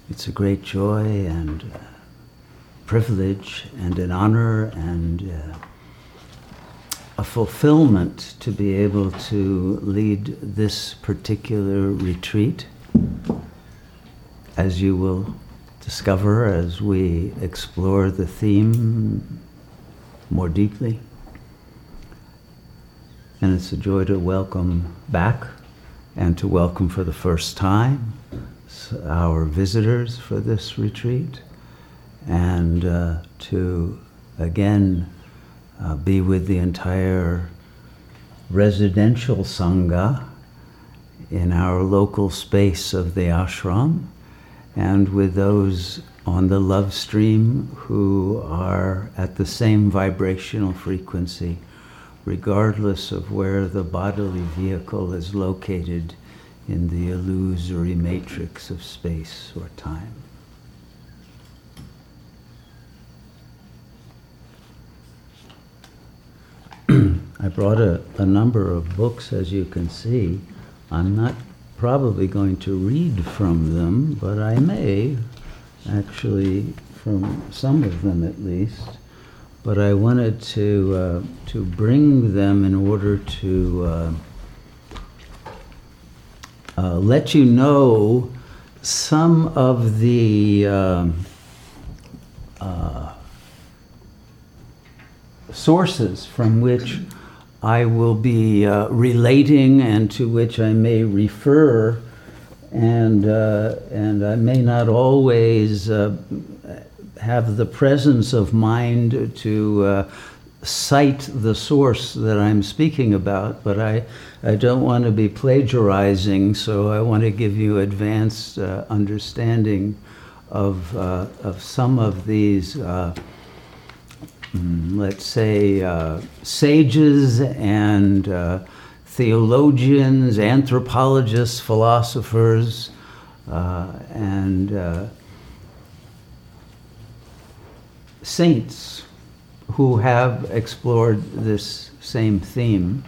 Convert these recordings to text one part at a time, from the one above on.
It's a great joy and privilege and an honor and a fulfillment to be able to lead this particular retreat, as you will discover as we explore the theme more deeply. And it's a joy to welcome back and to welcome for the first time our visitors for this retreat, and to again be with the entire residential Sangha in our local space of the ashram, and with those on the love stream who are at the same vibrational frequency, regardless of where the bodily vehicle is located in the illusory matrix of space or time. I brought a number of books, as you can see. I'm not probably going to read from them, but I may, actually, from some of them at least. But I wanted to bring them in order to let you know some of the sources from which I will be relating and to which I may refer, and I may not always have the presence of mind to cite the source that I'm speaking about, but I don't want to be plagiarizing, so I want to give you advanced understanding of some of these let's say, sages and theologians, anthropologists, philosophers, and saints who have explored this same theme,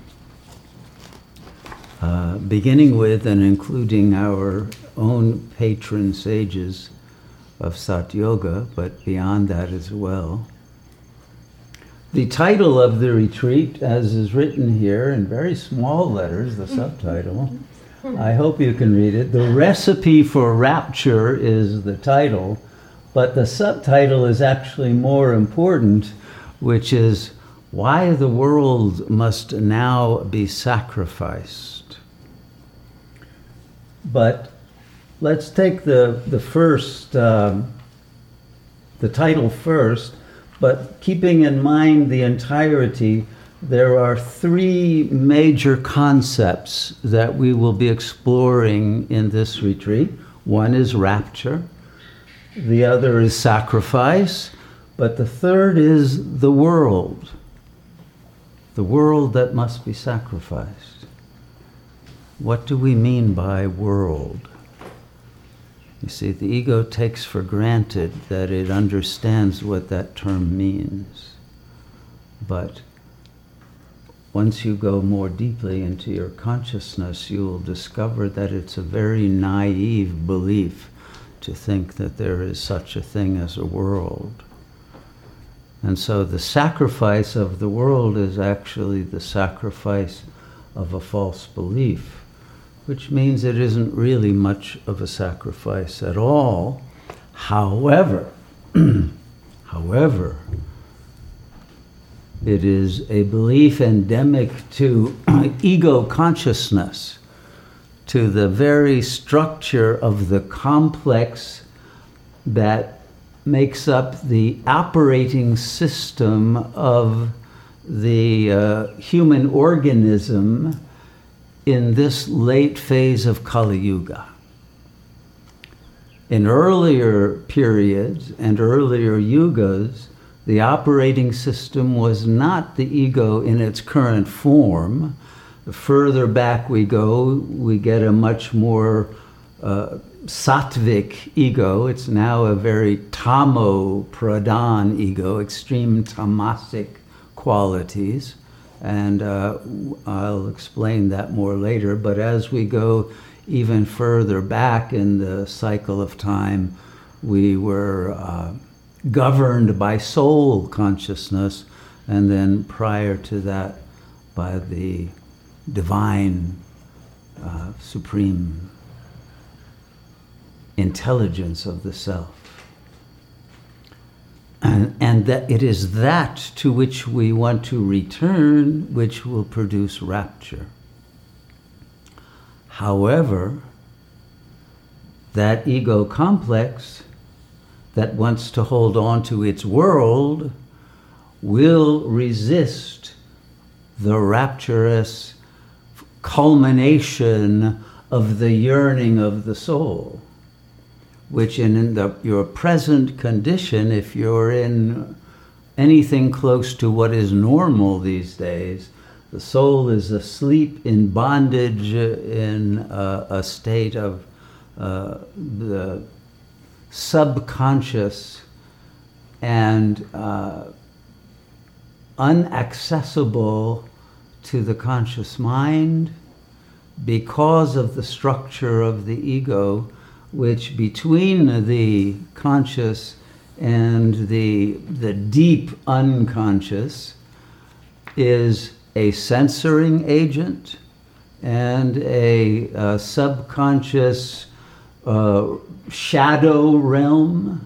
beginning with and including our own patron sages of Sat Yoga, but beyond that as well. The title of the retreat, as is written here in very small letters, the subtitle, I hope you can read it. The Recipe for Rapture is the title, but the subtitle is actually more important, which is Why the World Must Now Be Sacrificed. But let's take the title first. But keeping in mind the entirety, there are three major concepts that we will be exploring in this retreat. One is rapture, the other is sacrifice, but the third is the world that must be sacrificed. What do we mean by world? You see, the ego takes for granted that it understands what that term means. But once you go more deeply into your consciousness, you will discover that it's a very naive belief to think that there is such a thing as a world. And so the sacrifice of the world is actually the sacrifice of a false belief, which means it isn't really much of a sacrifice at all. However, it is a belief endemic to ego consciousness, to the very structure of the complex that makes up the operating system of the human organism in this late phase of Kali Yuga. In earlier periods and earlier yugas, the operating system was not the ego in its current form. The further back we go, we get a much more sattvic ego. It's now a very tamo-pradhan ego, extreme tamasic qualities. And I'll explain that more later. But as we go even further back in the cycle of time, we were governed by soul consciousness, and then prior to that by the divine supreme intelligence of the self. And that it is that to which we want to return, which will produce rapture. However, that ego complex that wants to hold on to its world will resist the rapturous culmination of the yearning of the soul, which in your present condition, if you're in anything close to what is normal these days, the soul is asleep in bondage, in a state of the subconscious and unaccessible to the conscious mind because of the structure of the ego, which between the conscious and the deep unconscious is a censoring agent and a subconscious shadow realm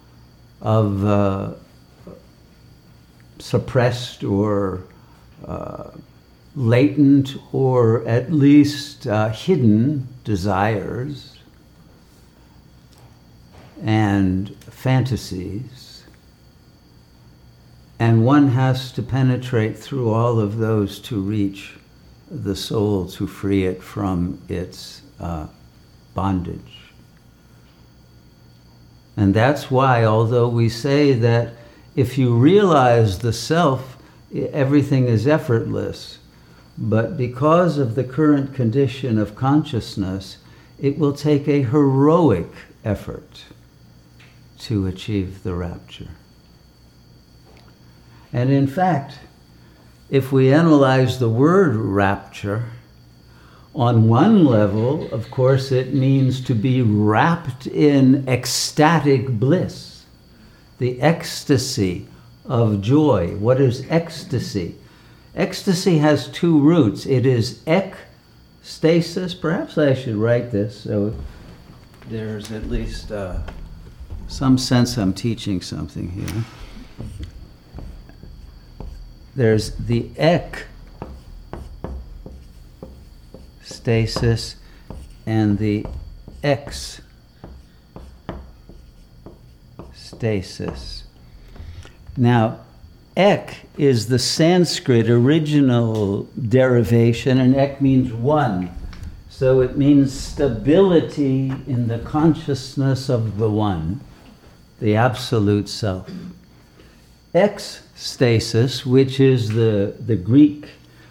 of suppressed or latent or at least hidden desires and fantasies. And one has to penetrate through all of those to reach the soul, to free it from its bondage. And that's why, although we say that if you realize the self, everything is effortless, but because of the current condition of consciousness, it will take a heroic effort to achieve the rapture. And in fact, if we analyze the word rapture, on one level, of course, it means to be wrapped in ecstatic bliss, the ecstasy of joy. What is ecstasy? Ecstasy has two roots. It is ekstasis. Perhaps I should write this so there's at least some sense I'm teaching something here. There's the ekstasis and the ekstasis. Now, ek is the Sanskrit original derivation, and ek means one. So it means stability in the consciousness of the one, the absolute self. Ekstasis, which is the Greek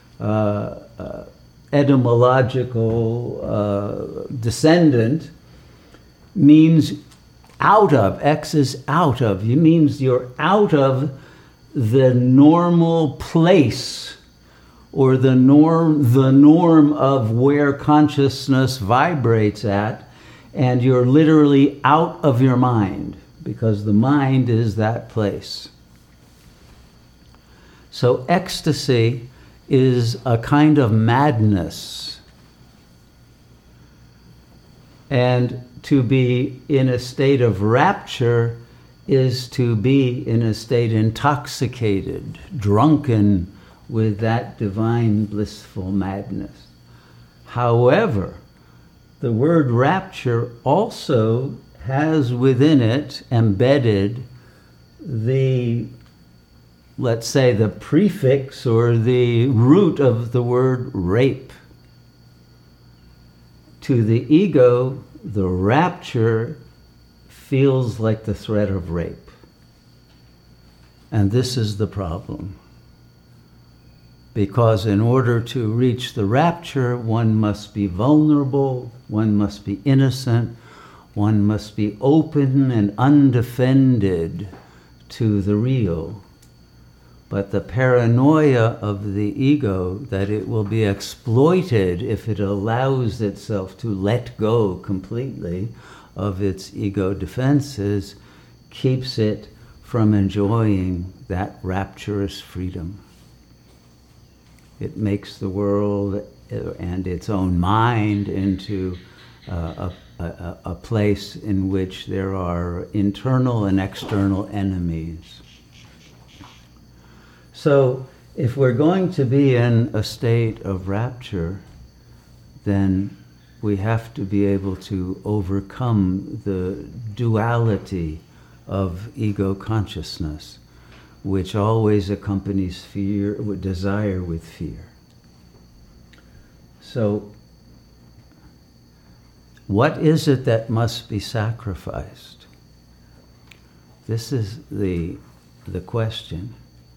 etymological descendant, means out of. X is out of. It means you're out of the normal place or the norm of where consciousness vibrates at, and you're literally out of your mind because the mind is that place. So ecstasy is a kind of madness. And to be in a state of rapture is to be in a state intoxicated, drunken with that divine blissful madness. However, the word rapture also has within it embedded the, let's say, the prefix or the root of the word rape. To the ego, the rapture feels like the threat of rape. And this is the problem. Because in order to reach the rapture, one must be vulnerable, one must be innocent, one must be open and undefended to the real. but the paranoia of the ego that it will be exploited if it allows itself to let go completely of its ego defenses keeps it from enjoying that rapturous freedom. It makes the world and its own mind into a place in which there are internal and external enemies. So if we're going to be in a state of rapture, then we have to be able to overcome the duality of ego consciousness, which always accompanies fear, with desire with fear. So, what is it that must be sacrificed? This is the question.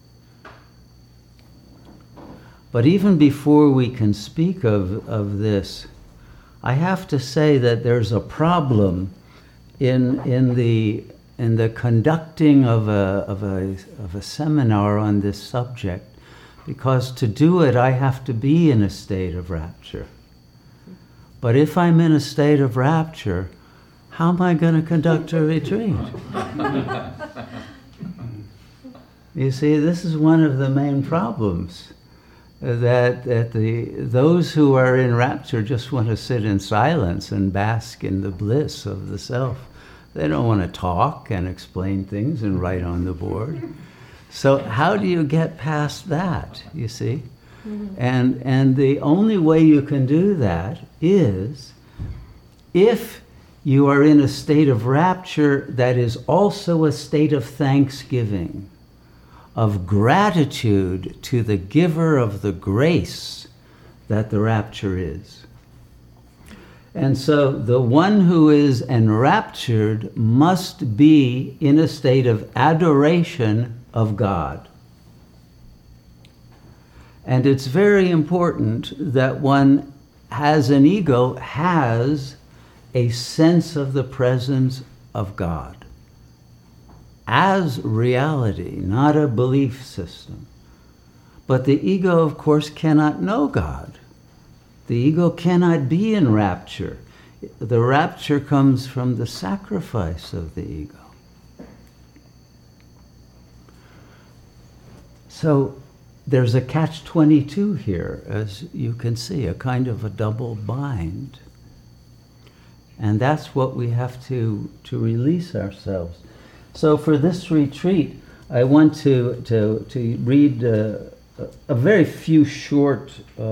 But even before we can speak of this, I have to say that there's a problem in the conducting of a seminar on this subject, because to do it I have to be in a state of rapture. But if I'm in a state of rapture, how am I going to conduct a retreat? You see, this is one of the main problems. That those who are in rapture just want to sit in silence and bask in the bliss of the self. They don't want to talk and explain things and write on the board. So how do you get past that, you see? Mm-hmm. And the only way you can do that is if you are in a state of rapture that is also a state of thanksgiving, of gratitude to the giver of the grace that the rapture is. And so the one who is enraptured must be in a state of adoration of God. And it's very important that one has an ego, has a sense of the presence of God as reality, not a belief system. But the ego, of course, cannot know God. The ego cannot be in rapture. The rapture comes from the sacrifice of the ego. So there's a catch-22 here, as you can see, a kind of a double bind. And that's what we have to release ourselves. So for this retreat, I want to read a very few short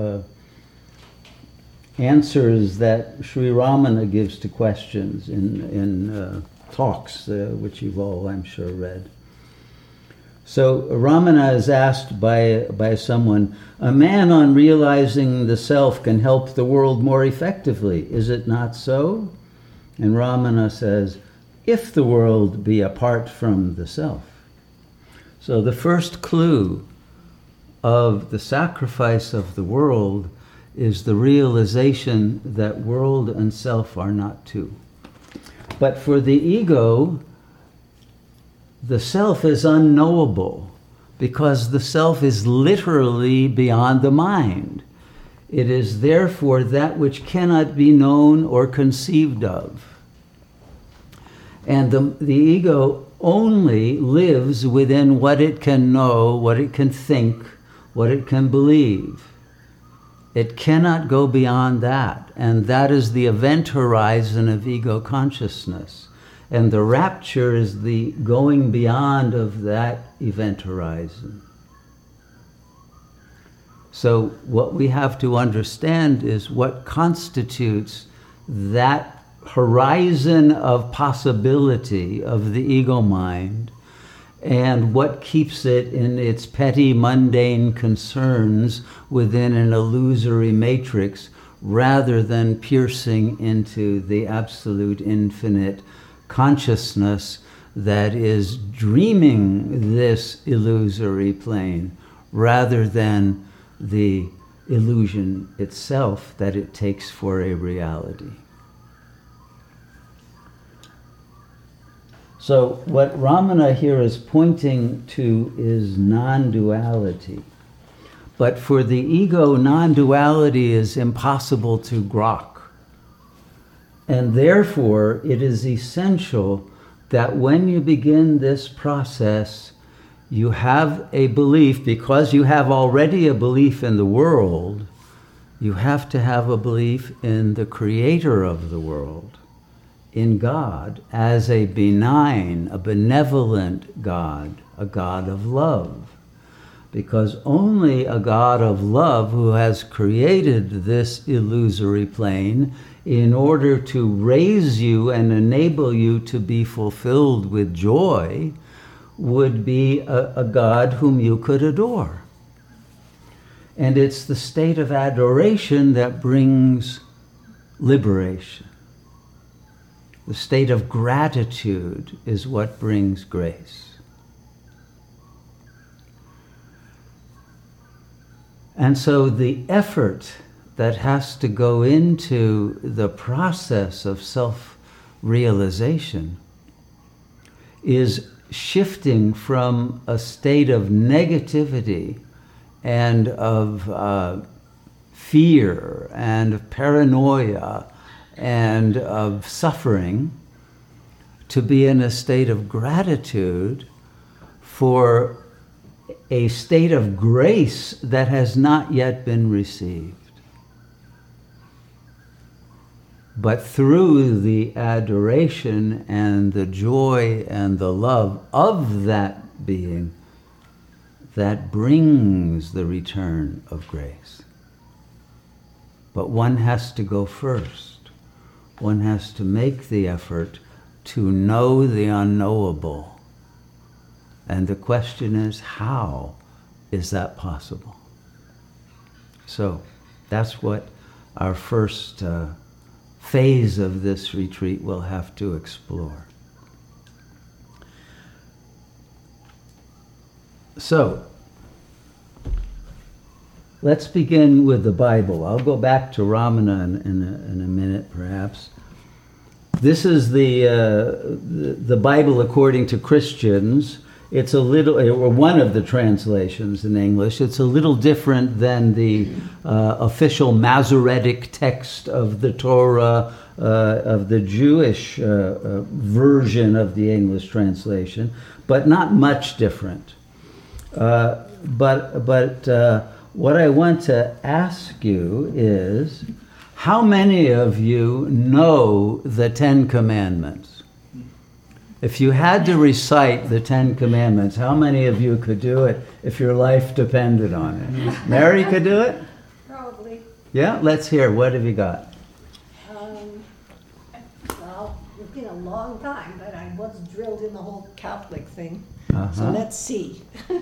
answers that Sri Ramana gives to questions in talks, which you've all, I'm sure, read. So Ramana is asked by someone, a man on realizing the self can help the world more effectively, is it not so? And Ramana says, if the world be apart from the self. So the first clue of the sacrifice of the world is the realization that world and self are not two. But for the ego, the self is unknowable because the self is literally beyond the mind. It is therefore that which cannot be known or conceived of. And the ego only lives within what it can know, what it can think, what it can believe. It cannot go beyond that. And that is the event horizon of ego consciousness. And the rapture is the going beyond of that event horizon. So what we have to understand is what constitutes that horizon of possibility of the ego mind and what keeps it in its petty mundane concerns within an illusory matrix rather than piercing into the absolute infinite consciousness that is dreaming this illusory plane rather than the illusion itself that it takes for a reality. So what Ramana here is pointing to is non-duality. But for the ego, non-duality is impossible to grok. And therefore, it is essential that when you begin this process, you have a belief, because you have already a belief in the world, you have to have a belief in the creator of the world, in God, as a benign, a benevolent God, a God of love. Because only a God of love who has created this illusory plane in order to raise you and enable you to be fulfilled with joy would be a God whom you could adore. And it's the state of adoration that brings liberation. The state of gratitude is what brings grace. And so the effort that has to go into the process of self-realization is shifting from a state of negativity and of fear and of paranoia and of suffering to be in a state of gratitude for a state of grace that has not yet been received. But through the adoration and the joy and the love of that being, that brings the return of grace. But one has to go first. One has to make the effort to know the unknowable. And the question is, how is that possible? So that's what our first phase of this retreat will have to explore. So let's begin with the Bible. I'll go back to Ramana in a minute, perhaps. This is the Bible according to Christians. It's a little, or one of the translations in English. It's a little different than the official Masoretic text of the Torah, of the Jewish version of the English translation, but not much different. But what I want to ask you is, how many of you know the Ten Commandments? If you had to recite the Ten Commandments, how many of you could do it if your life depended on it? Mary could do it? Probably. Yeah? Let's hear. What have you got? Well, it's been a long time, but I was drilled in the whole Catholic thing. Uh-huh. So let's see.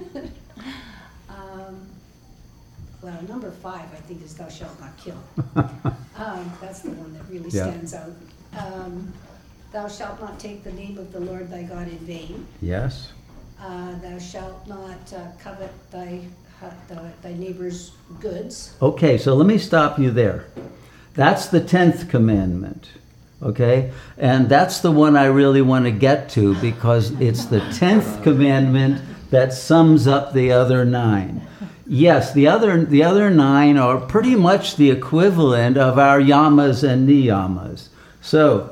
Well, number 5, I think, is thou shalt not kill. That's the one that really stands out. Thou shalt not take the name of the Lord thy God in vain. Yes. Thou shalt not covet thy neighbor's goods. Okay, so let me stop you there. That's the 10th commandment, okay? And that's the one I really want to get to, because it's the 10th commandment that sums up the other 9. Yes, the other 9 are pretty much the equivalent of our yamas and niyamas. So,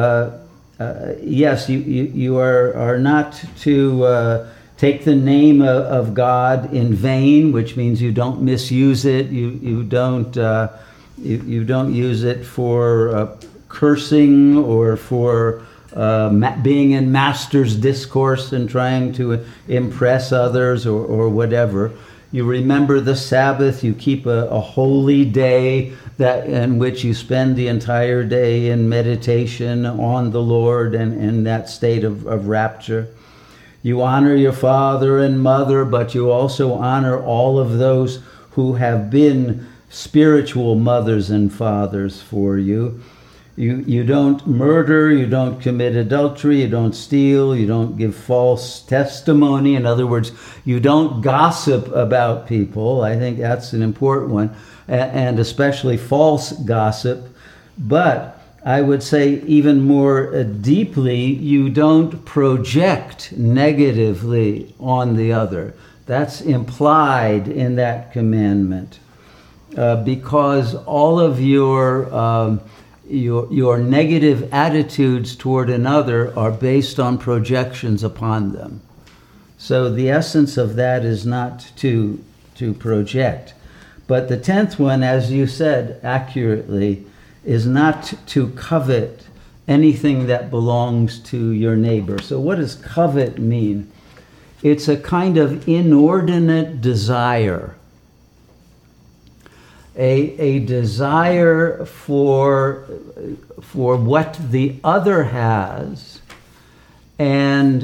yes, you are not to take the name of God in vain, which means you don't misuse it. You don't use it for cursing or for being in master's discourse and trying to impress others or whatever. You remember the Sabbath. You keep a holy day in which you spend the entire day in meditation on the Lord and in that state of rapture. You honor your father and mother, but you also honor all of those who have been spiritual mothers and fathers for you. You don't murder, you don't commit adultery, you don't steal, you don't give false testimony. In other words, you don't gossip about people. I think that's an important one, and especially false gossip. But I would say even more deeply, you don't project negatively on the other. That's implied in that commandment, because all of your negative attitudes toward another are based on projections upon them. So the essence of that is not to project. But the 10th one, as you said accurately, is not to covet anything that belongs to your neighbor. So what does covet mean? It's a kind of inordinate desire. A desire for what the other has, and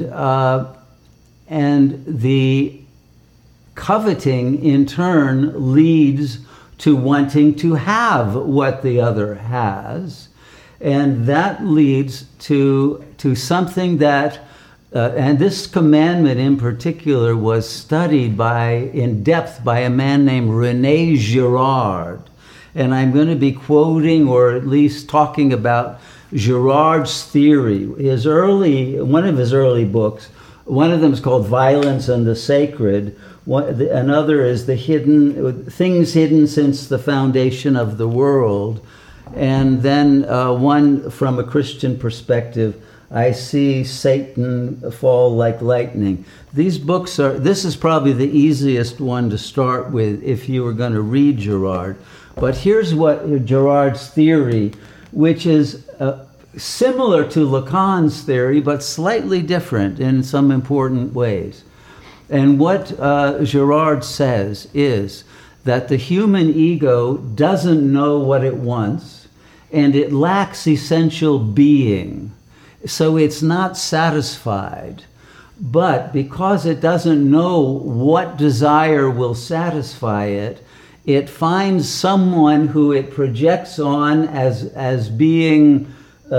the coveting in turn leads to wanting to have what the other has, and that leads to something that and this commandment in particular was studied in depth by a man named René Girard. And I'm going to be quoting, or at least talking about, Girard's theory. One of his early books, one of them is called Violence and the Sacred. Another is Things Hidden Since the Foundation of the World. And then one from a Christian perspective, I See Satan Fall Like Lightning. These books this is probably the easiest one to start with if you were going to read Girard. But here's what Girard's theory, which is similar to Lacan's theory, but slightly different in some important ways. And what Girard says is that the human ego doesn't know what it wants, and it lacks essential being. So it's not satisfied. But because it doesn't know what desire will satisfy it, it finds someone who it projects on as being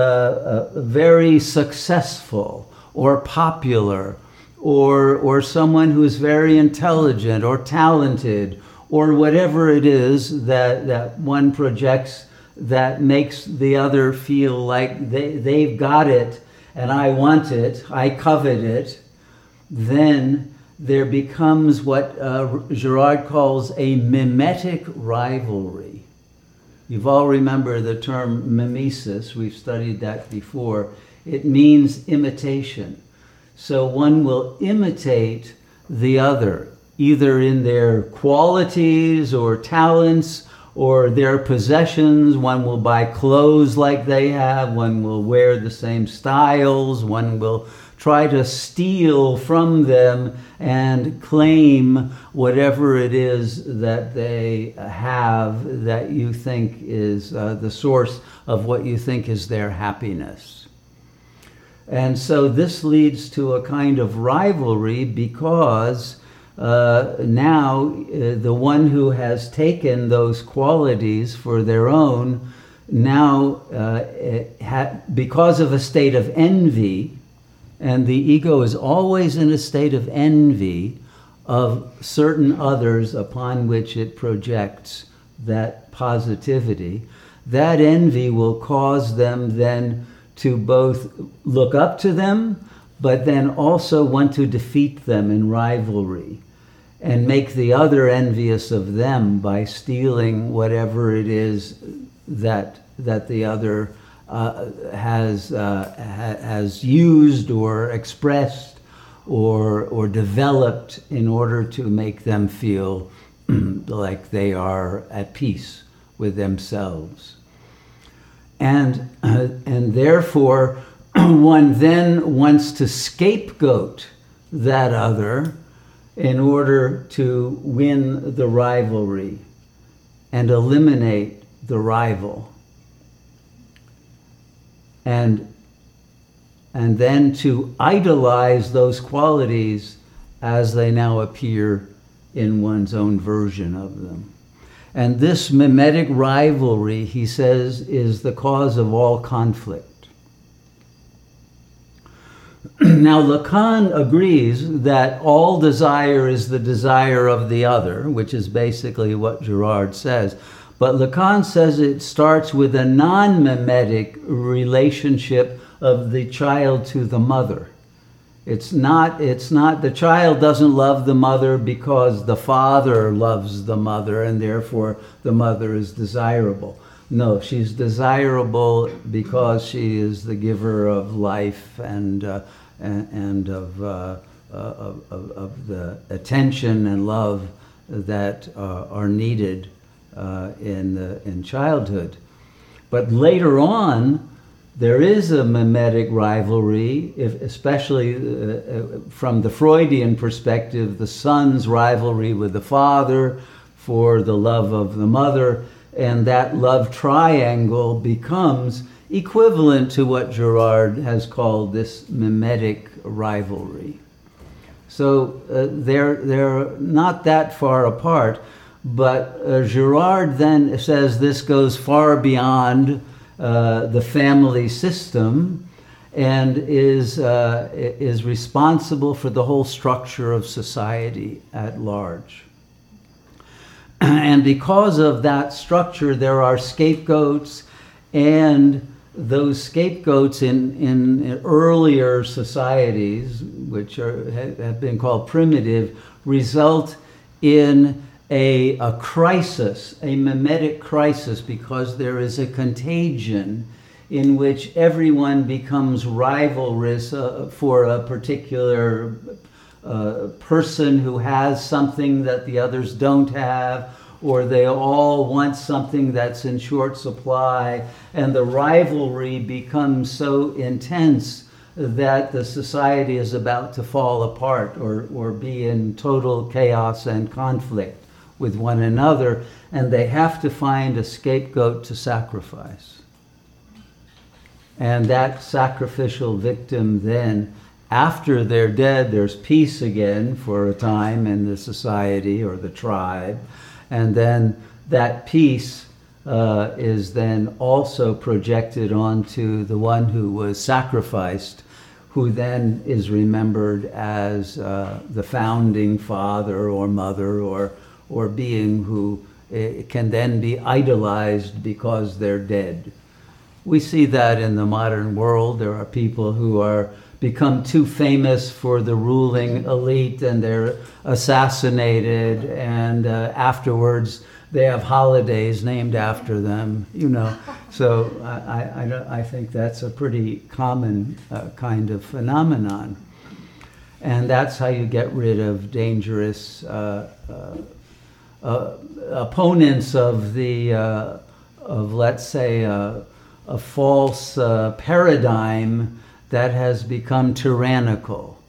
very successful or popular, or someone who is very intelligent or talented, or whatever it is that one projects that makes the other feel like they've got it and I want it, I covet it. Then there becomes what Girard calls a mimetic rivalry. You've all remember the term mimesis. We've studied that before. It means imitation. So one will imitate the other, either in their qualities or talents or their possessions. One will buy clothes like they have. One will wear the same styles. One will try to steal from them and claim whatever it is that they have that you think is the source of what you think is their happiness. And so this leads to a kind of rivalry because now the one who has taken those qualities for their own now, because of a state of envy, and the ego is always in a state of envy of certain others upon which it projects that positivity, that envy will cause them then to both look up to them, but then also want to defeat them in rivalry and make the other envious of them by stealing whatever it is that the other has used or expressed or developed in order to make them feel like they are at peace with themselves. And therefore, one then wants to scapegoat that other in order to win the rivalry and eliminate the rival. And then to idolize those qualities as they now appear in one's own version of them. And this mimetic rivalry, he says, is the cause of all conflict. Now, Lacan agrees that all desire is the desire of the other, which is basically what Girard says. But Lacan says it starts with a non-mimetic relationship of the child to the mother. It's not, the child doesn't love the mother because the father loves the mother and therefore the mother is desirable. No, she's desirable because she is the giver of life and of the attention and love that are needed in childhood. But later on, there is a mimetic rivalry, especially from the Freudian perspective, the son's rivalry with the father for the love of the mother, and that love triangle becomes equivalent to what Girard has called this mimetic rivalry. So they're not that far apart, but Girard then says this goes far beyond the family system and is responsible for the whole structure of society at large. And because of that structure, there are scapegoats, and those scapegoats in earlier societies, which have been called primitive, result in a crisis, a mimetic crisis, because there is a contagion in which everyone becomes rivalrous for a particular person who has something that the others don't have, or they all want something that's in short supply, and the rivalry becomes so intense that the society is about to fall apart or be in total chaos and conflict with one another, and they have to find a scapegoat to sacrifice. And that sacrificial victim then, after they're dead, there's peace again for a time in the society or the tribe, and then that peace is then also projected onto the one who was sacrificed, who then is remembered as the founding father or mother or being who can then be idolized because they're dead. We see that in the modern world. There are people who are become too famous for the ruling elite and they're assassinated, and afterwards they have holidays named after them, you know. So I think that's a pretty common kind of phenomenon. And that's how you get rid of dangerous opponents of the of, let's say, a false paradigm that has become tyrannical,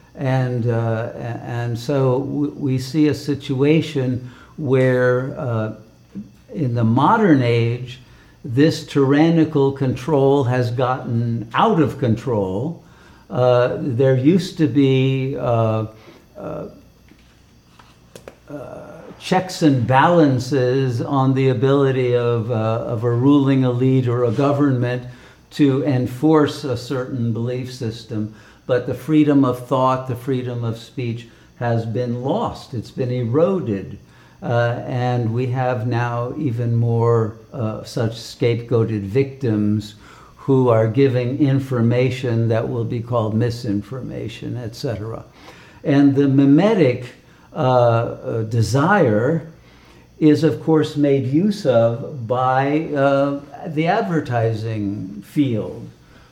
and so we see a situation where in the modern age this tyrannical control has gotten out of control. There used to be checks and balances on the ability of a ruling elite or a government to enforce a certain belief system, but the freedom of thought, the freedom of speech has been lost. It's been eroded, and we have now even more such scapegoated victims who are giving information that will be called misinformation, etc. And the mimetic desire is, of course, made use of by the advertising field.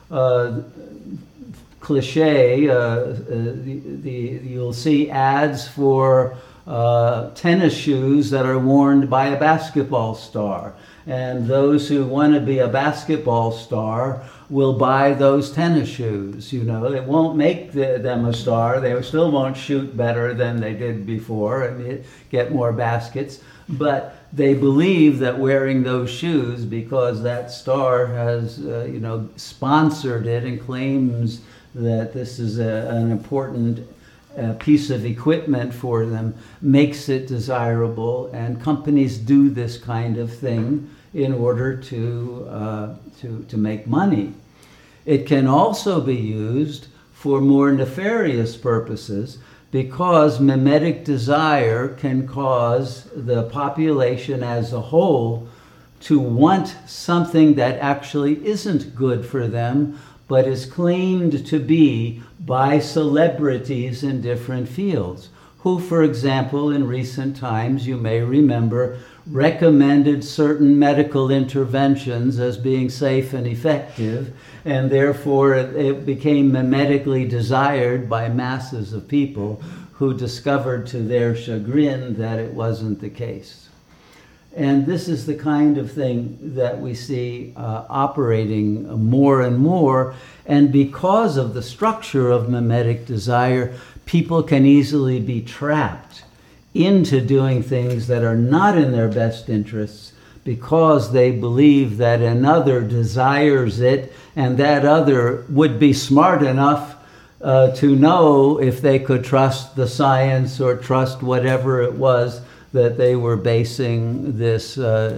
Cliche, you'll see ads for tennis shoes that are worn by a basketball star. And those who want to be a basketball star will buy those tennis shoes. You know, it won't make them a star. They still won't shoot better than they did before and get more baskets. But they believe that wearing those shoes, because that star has, sponsored it and claims that this is an important piece of equipment for them, makes it desirable. And companies do this kind of thing in order to make money. It can also be used for more nefarious purposes, because mimetic desire can cause the population as a whole to want something that actually isn't good for them, but is claimed to be by celebrities in different fields, who, for example, in recent times, you may remember, recommended certain medical interventions as being safe and effective, and therefore it became mimetically desired by masses of people who discovered to their chagrin that it wasn't the case. And this is the kind of thing that we see operating more and more, and because of the structure of mimetic desire, people can easily be trapped into doing things that are not in their best interests because they believe that another desires it, and that other would be smart enough to know if they could trust the science or trust whatever it was that they were basing this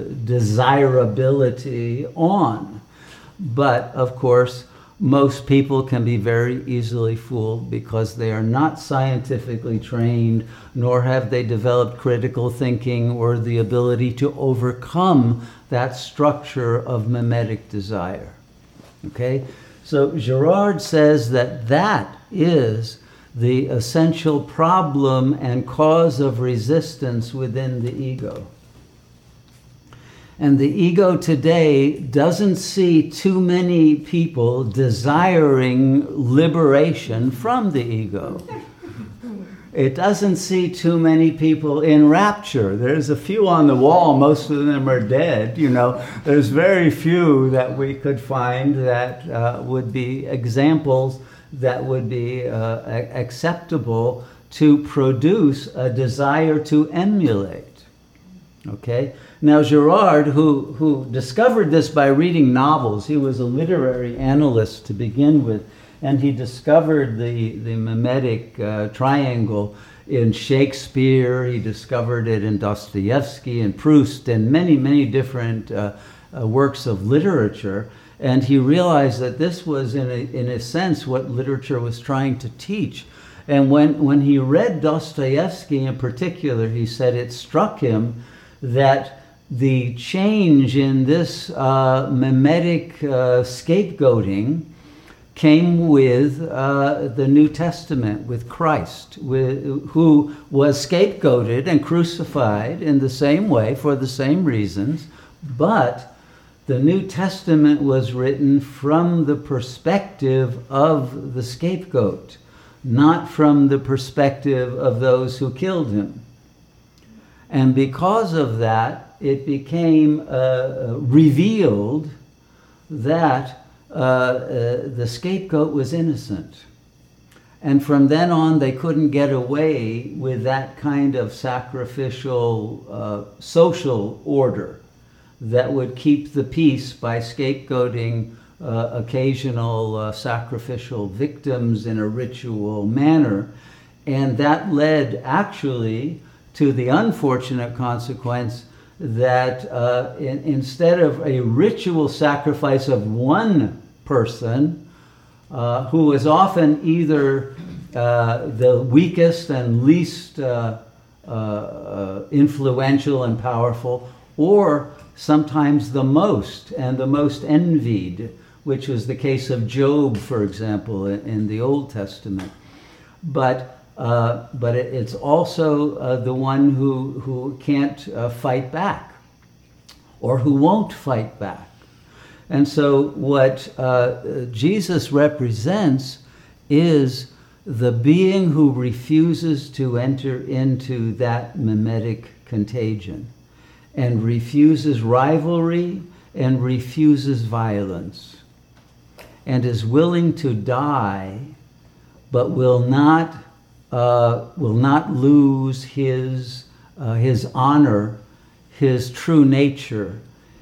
desirability on. But, of course, most people can be very easily fooled because they are not scientifically trained, nor have they developed critical thinking or the ability to overcome that structure of mimetic desire. Okay? So Girard says that that is the essential problem and cause of resistance within the ego. And the ego today doesn't see too many people desiring liberation from the ego. It doesn't see too many people in rapture. There's a few on the wall, most of them are dead, you know. There's very few that we could find that would be examples that would be acceptable to produce a desire to emulate. Okay? Now, Girard, who discovered this by reading novels, he was a literary analyst to begin with, and he discovered the mimetic triangle in Shakespeare. He discovered it in Dostoevsky and Proust and many, many different works of literature. And he realized that this was, in a sense, what literature was trying to teach. And when he read Dostoevsky in particular, he said it struck him that the change in this mimetic scapegoating came with the New Testament, with Christ, who was scapegoated and crucified in the same way for the same reasons, but the New Testament was written from the perspective of the scapegoat, not from the perspective of those who killed him. And because of that, it became revealed that the scapegoat was innocent. And from then on, they couldn't get away with that kind of sacrificial social order that would keep the peace by scapegoating occasional sacrificial victims in a ritual manner. And that led actually to the unfortunate consequence that instead of a ritual sacrifice of one person, who was often either the weakest and least influential and powerful, or sometimes the most and the most envied, which was the case of Job, for example, in the Old Testament. But it's also the one who can't fight back, or who won't fight back. And so what Jesus represents is the being who refuses to enter into that mimetic contagion, and refuses rivalry and refuses violence, and is willing to die, but will not lose his honor, his true nature,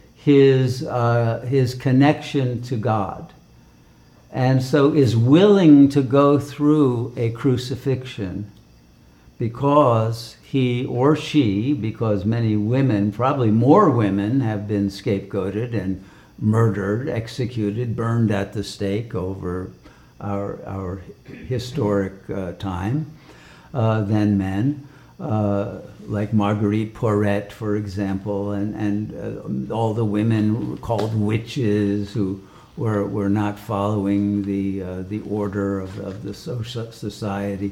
his connection to God, and so is willing to go through a crucifixion because he or she, because many women, probably more women, have been scapegoated and murdered, executed, burned at the stake over our historic time than men. like Marguerite Porete, for example, and all the women called witches who were not following the order of the social society,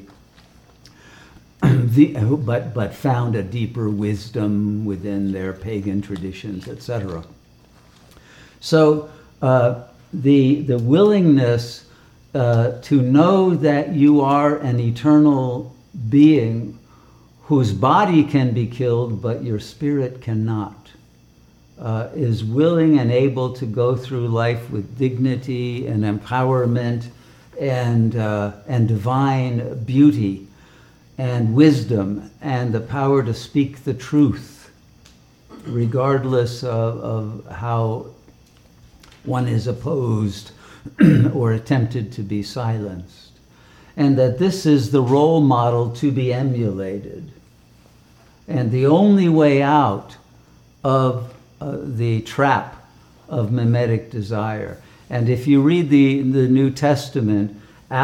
but found a deeper wisdom within their pagan traditions, etc. So the willingness to know that you are an eternal being whose body can be killed, but your spirit cannot, is willing and able to go through life with dignity and empowerment and divine beauty and wisdom and the power to speak the truth, regardless of how one is opposed or attempted to be silenced. And that this is the role model to be emulated. And the only way out of the trap of mimetic desire. And if you read the New Testament,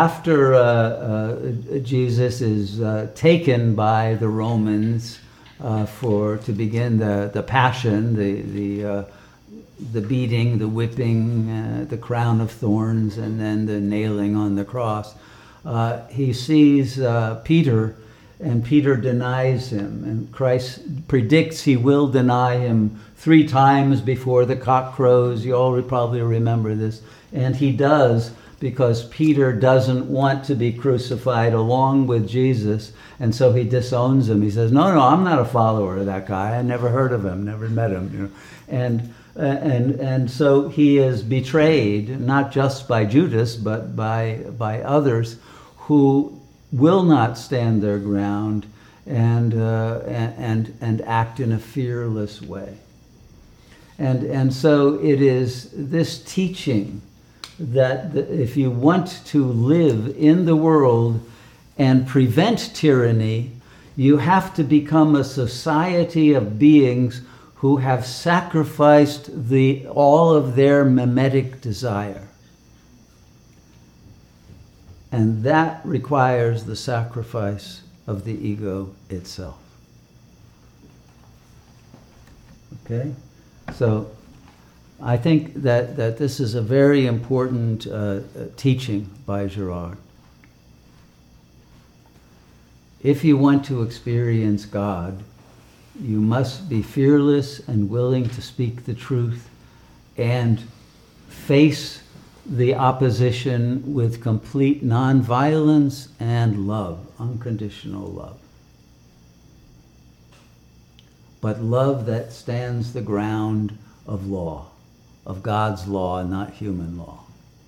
after Jesus is taken by the Romans to begin the passion, the beating, the whipping, the crown of thorns, and then the nailing on the cross, he sees Peter, and Peter denies him. And Christ predicts he will deny him 3 times before the cock crows. You all probably remember this. And he does, because Peter doesn't want to be crucified along with Jesus. And so he disowns him. He says, no, I'm not a follower of that guy. I never heard of him, never met him. And so he is betrayed, not just by Judas, but by others who will not stand their ground and act in a fearless way. And so it is this teaching that if you want to live in the world and prevent tyranny, you have to become a society of beings who have sacrificed all of their mimetic desire. And that requires the sacrifice of the ego itself. Okay? So I think that this is a very important teaching by Girard. If you want to experience God, you must be fearless and willing to speak the truth and face the opposition with complete nonviolence and love, unconditional love. But love that stands the ground of law, of God's law, not human law.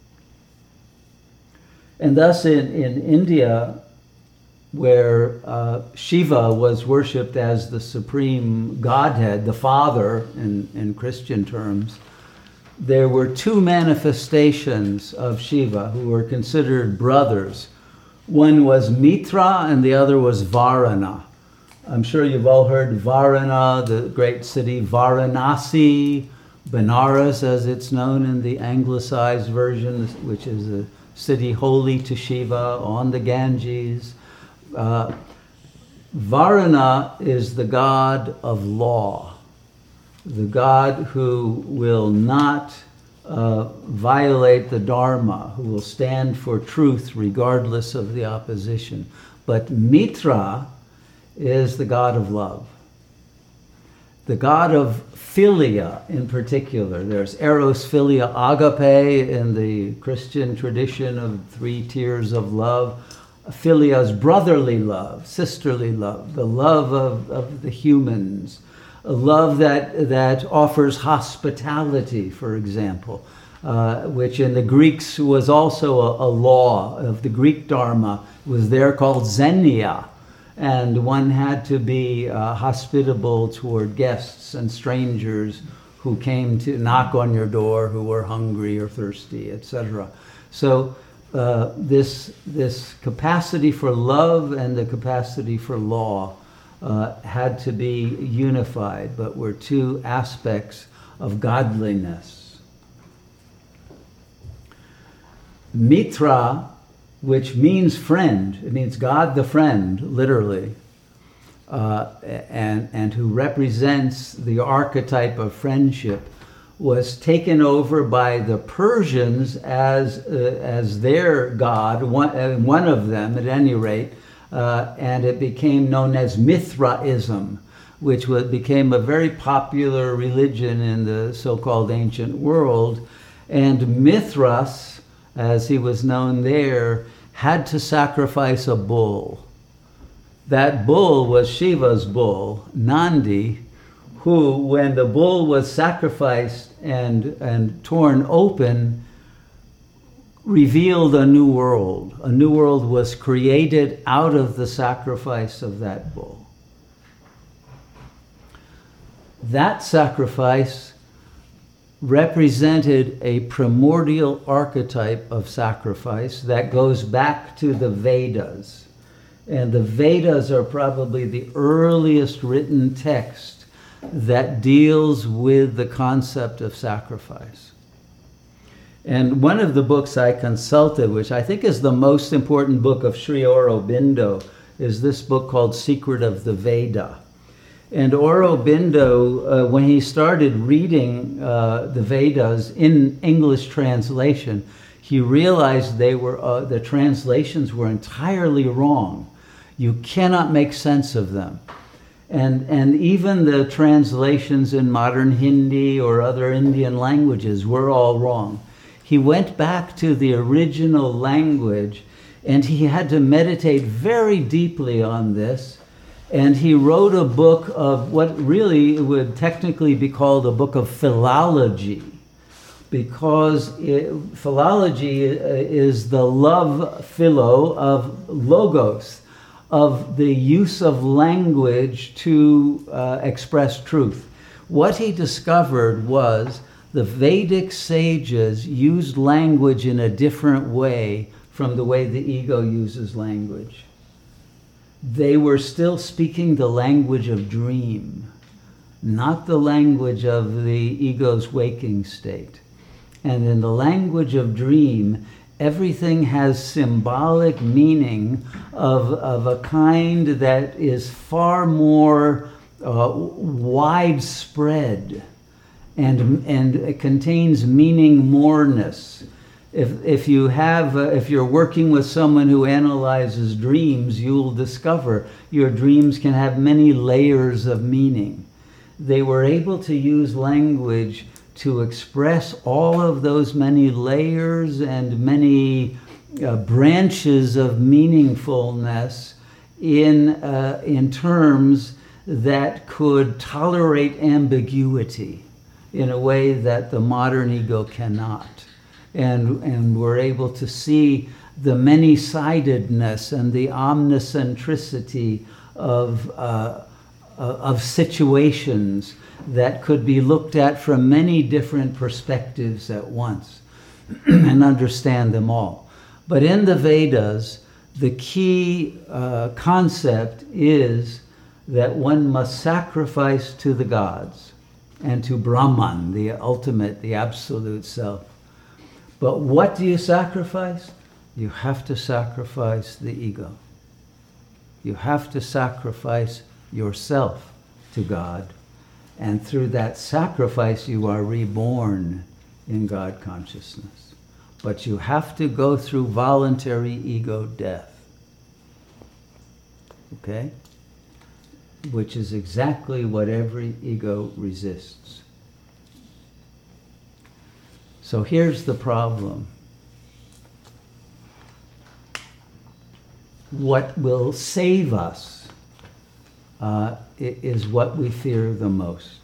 And thus in India, where Shiva was worshipped as the supreme Godhead, the Father in Christian terms, there were 2 manifestations of Shiva who were considered brothers. One was Mitra and the other was Varana. I'm sure you've all heard Varana, the great city, Varanasi, Benares as it's known in the anglicized version, which is a city holy to Shiva on the Ganges. Varana is the god of law, the God who will not violate the Dharma, who will stand for truth regardless of the opposition. But Mitra is the God of love. The God of philia in particular. There's eros, philia, agape in the Christian tradition of 3 tiers of love. Philia is brotherly love, sisterly love, the love of the humans. A love that offers hospitality, for example, which in the Greeks was also a law of the Greek Dharma, was there called xenia, and one had to be hospitable toward guests and strangers who came to knock on your door, who were hungry or thirsty, etc. So this capacity for love and the capacity for law had to be unified, but were 2 aspects of godliness. Mitra, which means friend, it means God the friend, literally, and who represents the archetype of friendship, was taken over by the Persians as their god, one of them at any rate, and it became known as Mithraism, which became a very popular religion in the so-called ancient world. And Mithras, as he was known there, had to sacrifice a bull. That bull was Shiva's bull, Nandi, who, when the bull was sacrificed and torn open, revealed a new world. A new world was created out of the sacrifice of that bull. That sacrifice represented a primordial archetype of sacrifice that goes back to the Vedas. And the Vedas are probably the earliest written text that deals with the concept of sacrifice. And one of the books I consulted, which I think is the most important book of Sri Aurobindo, is this book called Secret of the Veda. And Aurobindo, when he started reading the Vedas in English translation, he realized the translations were entirely wrong. You cannot make sense of them. And even the translations in modern Hindi or other Indian languages were all wrong. He went back to the original language, and he had to meditate very deeply on this. And he wrote a book of what really would technically be called a book of philology, because philology is the love philo of logos, of the use of language to express truth. What he discovered was the Vedic sages used language in a different way from the way the ego uses language. They were still speaking the language of dream, not the language of the ego's waking state. And in the language of dream, everything has symbolic meaning of a kind that is far more widespread, and it contains meaning moreness. If you're working with someone who analyzes dreams, you'll discover your dreams can have many layers of meaning. They were able to use language to express all of those many layers and many branches of meaningfulness in terms that could tolerate ambiguity in a way that the modern ego cannot. And we're able to see the many-sidedness and the omnicentricity of situations that could be looked at from many different perspectives at once and understand them all. But in the Vedas, the key concept is that one must sacrifice to the gods and to Brahman, the ultimate, the absolute self. But what do you sacrifice? You have to sacrifice the ego. You have to sacrifice yourself to God. And through that sacrifice, you are reborn in God consciousness. But you have to go through voluntary ego death. Okay? Which is exactly what every ego resists. So here's the problem. What will save us is what we fear the most.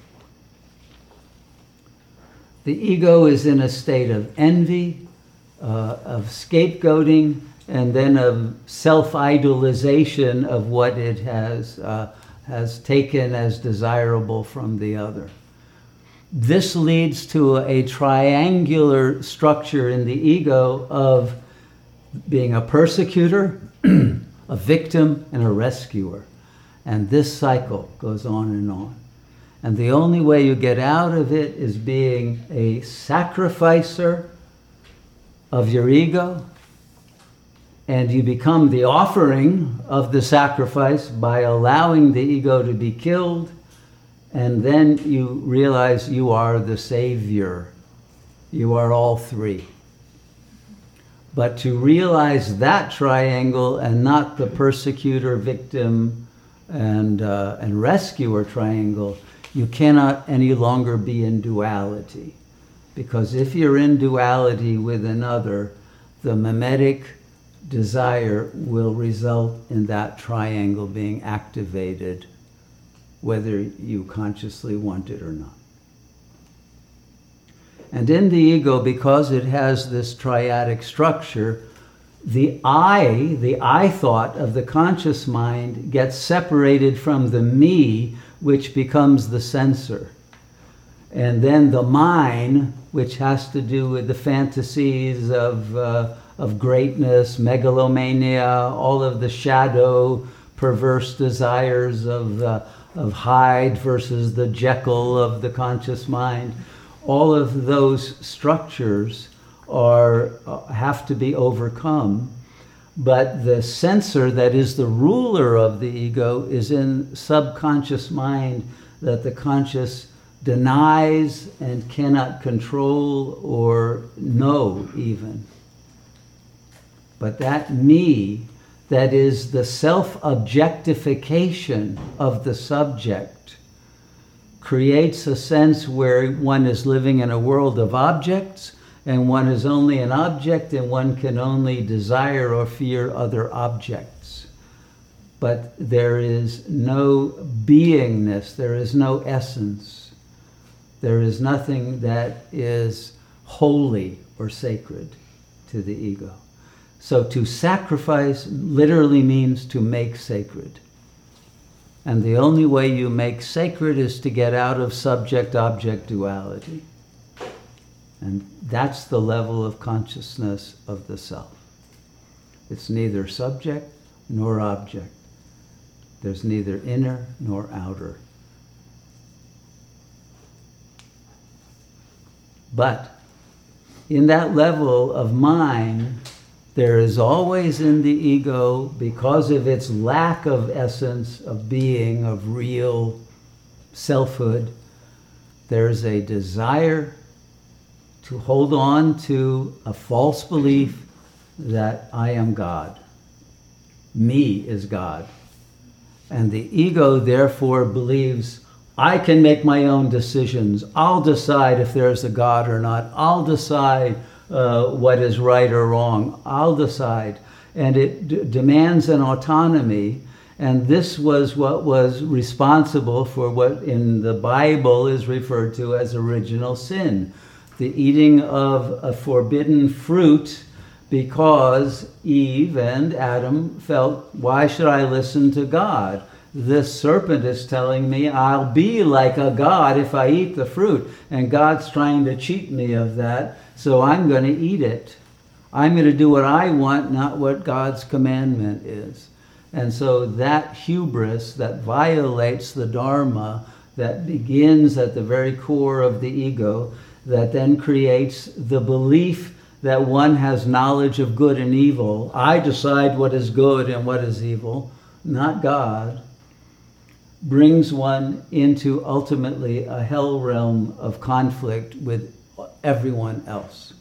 The ego is in a state of envy, of scapegoating, and then of self-idolization of what it has taken as desirable from the other. This leads to a triangular structure in the ego of being a persecutor, a victim, and a rescuer. And this cycle goes on and on. And the only way you get out of it is being a sacrificer of your ego And you become the offering of the sacrifice by allowing the ego to be killed. And then you realize you are the savior. You are all three. But to realize that triangle and not the persecutor, victim, and rescuer triangle, you cannot any longer be in duality. Because if you're in duality with another, the mimetic desire will result in that triangle being activated, whether you consciously want it or not. And in the ego, because it has this triadic structure, the I thought of the conscious mind gets separated from the me, which becomes the censor. And then the mine, which has to do with the fantasies of greatness, megalomania, all of the shadow, perverse desires of Hyde versus the Jekyll of the conscious mind. All of those structures have to be overcome. But the censor that is the ruler of the ego is in subconscious mind that the conscious denies and cannot control or know even. But that me, that is the self-objectification of the subject, creates a sense where one is living in a world of objects, and one is only an object, and one can only desire or fear other objects. But there is no beingness, there is no essence. There is nothing that is holy or sacred to the ego. So to sacrifice literally means to make sacred. And the only way you make sacred is to get out of subject-object duality. And that's the level of consciousness of the self. It's neither subject nor object. There's neither inner nor outer. But in that level of mind, there is always in the ego, because of its lack of essence, of being, of real selfhood, there's a desire to hold on to a false belief that I am God. Me is God. And the ego therefore believes, I can make my own decisions. I'll decide if there's a God or not. I'll decide what is right or wrong. I'll decide. And it demands an autonomy. And this was what was responsible for what in the Bible is referred to as original sin. The eating of a forbidden fruit, because Eve and Adam felt, why should I listen to God? This serpent is telling me I'll be like a god if I eat the fruit. And God's trying to cheat me of that. So I'm going to eat it. I'm going to do what I want, not what God's commandment is. And so that hubris that violates the Dharma, that begins at the very core of the ego, that then creates the belief that one has knowledge of good and evil. I decide what is good and what is evil, not God, brings one into ultimately a hell realm of conflict with everyone else.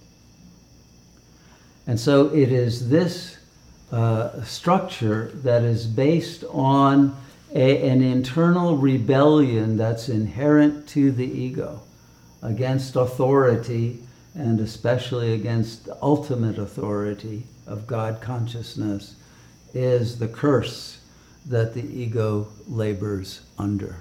And so it is this structure that is based on an internal rebellion that's inherent to the ego against authority, and especially against the ultimate authority of God consciousness, is the curse that the ego labors under.